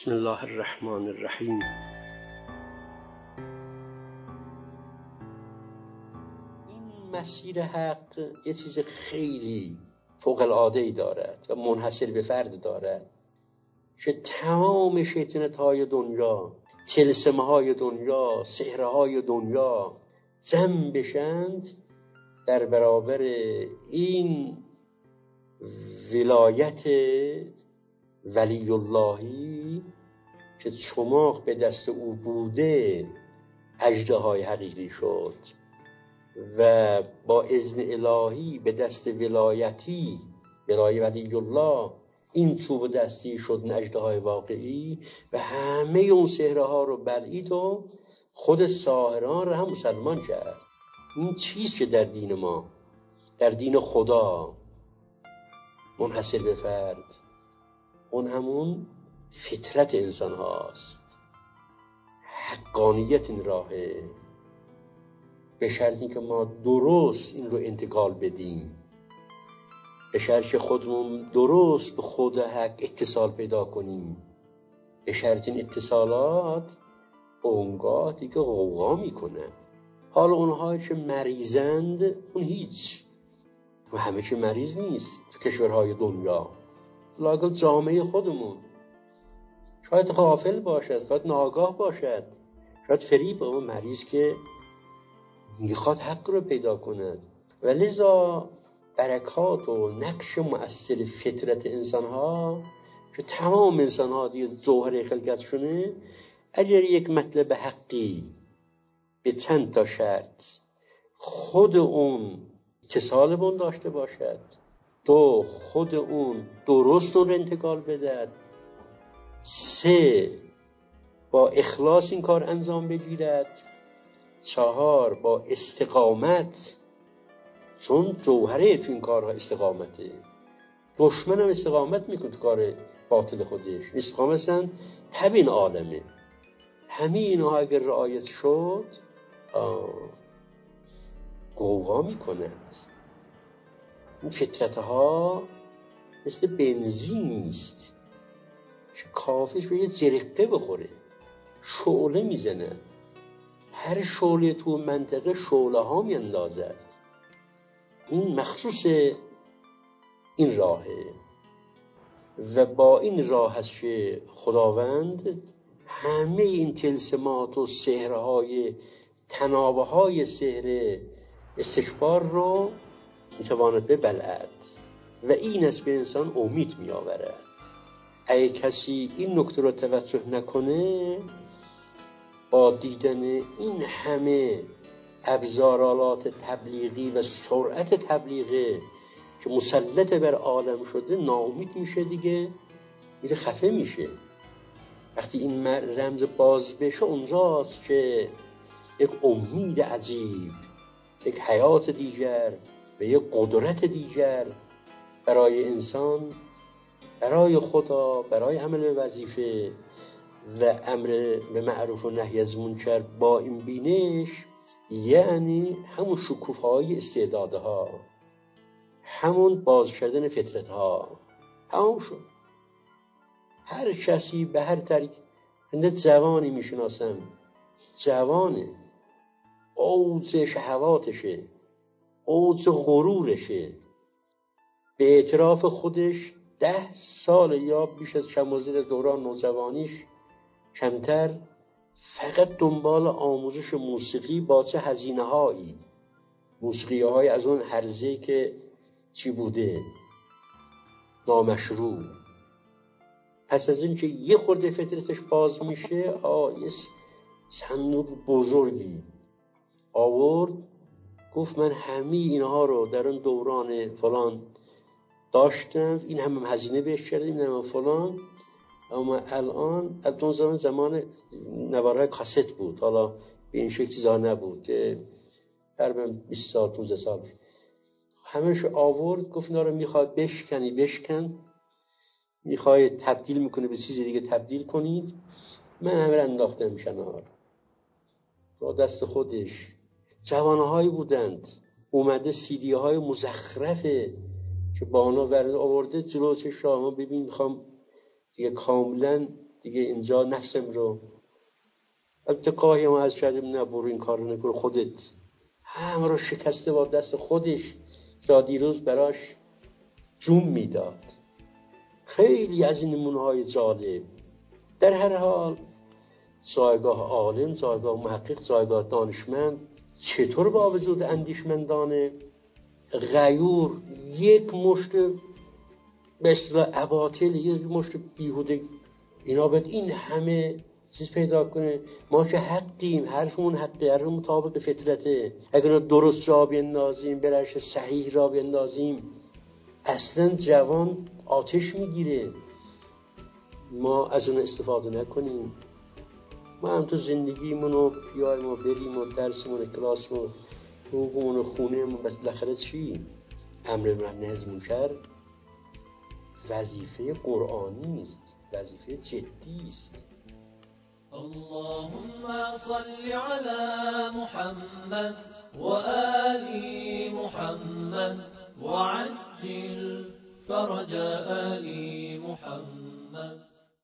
بسم الله الرحمن الرحیم. این مسیر حق یه چیز خیلی فوق العاده‌ای دارد و منحصر به فرد دارد که تمام شیطنت‌های دنیا، طلسم‌های دنیا، سحرهای دنیا جمع بشند در برابر این ولایت ولی اللهی که چماق به دست او بوده اژدهای حقیقی شد و با اذن الهی به دست ولایتی ولایت ولی الله این چوب دستی شد اژدهای واقعی و همه اون سحرها رو بلعید و خود ساحران رو هم مسلمان کرد. این چیست که در دین ما، در دین خدا منحصر به فرد، اون همون فطرت انسان هاست، حقانیت این راهه، به شرطی که ما درست این رو انتقال بدیم، به شرط خودمون درست به خود حق اتصال پیدا کنیم، به شرط این اتصالات اونگاه دیگه غوغا میکنن. حالا اونها که مریضند اون هیچ، و همه که مریض نیست تو کشورهای دنیا، لااقل جامعه خودمون شاید غافل باشد، شاید ناآگاه باشد، شاید فریب اون مریض که میخواد حق رو پیدا کند. و لذا برکات و نقش مؤثر فطرت انسان ها که تمام انسان ها دیگه جوهر خلقتشونه، اگر یک مطلب حقی به چند تا شرط خود اون اتصال بون داشته باشد، دو خود اون درست رو انتقال بدهد، سه با اخلاص این کار انجام بگیرد، چهار با استقامت، چون جوهره تو این کارها استقامته. دشمن هم استقامت میکنه تو کار باطل خودش، استقامتن همین عالمه. همین اینها اگر رعایت شد غوغا میکنند. این فطرتها مثل بنزین نیست که کافیش به یه جرقه بخوره، شعله میزنه، هر شعله تو منطقه شعله ها میاندازد. این مخصوص این راهه و با این راه هست که خداوند همه این طلسمات و سحرهای تنابه های سحر استکبار رو میتواند ببلعد و این است به انسان امید میآورد. اگه کسی این نکته رو توجه نکنه، با دیدن این همه ابزارالات تبلیغی و سرعت تبلیغی که مسلط بر عالم شده ناامید میشه، دیگه میره خفه میشه. وقتی این رمز باز بشه اونجاست که یک امید عجیب، یک حیات دیگر و یک قدرت دیگر برای انسان، برای خدا، برای عمل وظیفه و امر به معروف و نهی از منکر با این بینش، یعنی همون شکوفایی استعدادها، همون باز کردن فطرتها، همون شد. هر کسی به هر طریق، هنده جوانی میشناسم، جوانه، اوج شهواتشه، اوج غرورشه، به اعتراف خودش 10 سال یا بیش از کم و زیر دوران نوجوانیش کمتر فقط دنبال آموزش موسیقی با چه هزینه هایی، موسیقی های از اون هرزه‌ای که چی بوده نامشروع. پس از این که یه خورده فطرتش باز میشه، یه صندوق بزرگی آورد، گفت من همه اینها رو در اون دوران فلان داشتم، این هم هزینه بهش کردیم، این هم فلان، اما الان از زمان نوارهای کاست بود، حالا به این شکل چیزا نبود، تقریبا 20 سال 15 سال همه‌شو آورد، گفت اینا رو میخواد بشکن، میخواد تبدیل میکنه به چیز دیگه تبدیل کنید. من همه رو انداختم کنار با دست خودش. جوانهایی بودند، اومده سیدی های مزخرفه که بانا ورد آورده جلو چشم ما، ببین میخوام دیگه کاملا دیگه اینجا نفسم رو البته گاهی ما از شدیم نه برو این کار رو نکن، خودت همه رو شکسته با دست خودش تا دیروز براش جون میداد. خیلی از این نمونه‌های جالب. در هر حال جایگاه عالم، جایگاه محقق، جایگاه دانشمند چطور با وجود اندیشمندانه غیور یک مشت به اصطلاح اباطل، یک مشت بیهوده، اینا باید این همه چیز پیدا کنه. ما که حقیم، حرفمون حقی، حرف مطابق فطرته. اگر درست را بیندازیم، برش صحیح را بیندازیم، اصلا جوان آتش میگیره. ما از اون استفاده نکنیم. ما هم تو زندگیمون و بیایم و بریم و درسمون و کلاسمون حقوقمون و خونهمون، بالاخره چی؟ امر بالمعروف نهی از منکر وظیفه قرآنی است، وظیفه جدی است. اللهم صل على محمد وآل محمد وعجل فرج آل محمد.